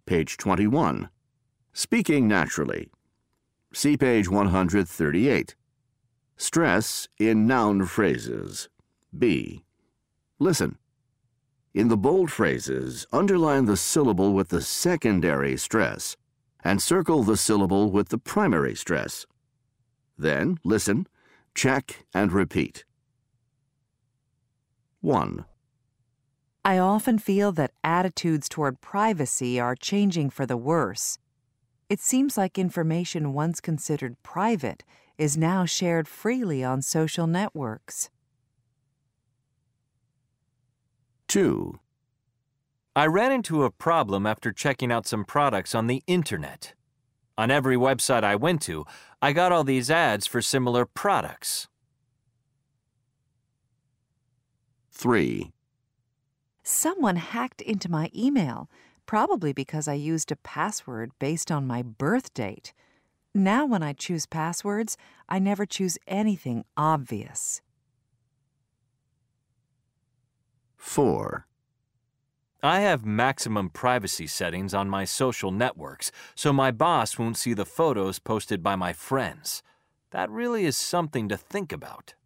Page 21. Speaking naturally. See page 138. Stress in noun phrases. B. Listen. In the bold phrases, underline the syllable with the secondary stress and circle the syllable with the primary stress. Then listen, check, and repeat. 1. I often feel that attitudes toward privacy are changing for the worse. It seems like information once considered private is now shared freely on social networks. 2. I ran into a problem after checking out some products on the internet. On every website I went to, I got all these ads for similar products. 3. Someone hacked into my email, probably because I used a password based on my birth date. Now when I choose passwords, I never choose anything obvious. 4. I have maximum privacy settings on my social networks, so my boss won't see the photos posted by my friends. That really is something to think about.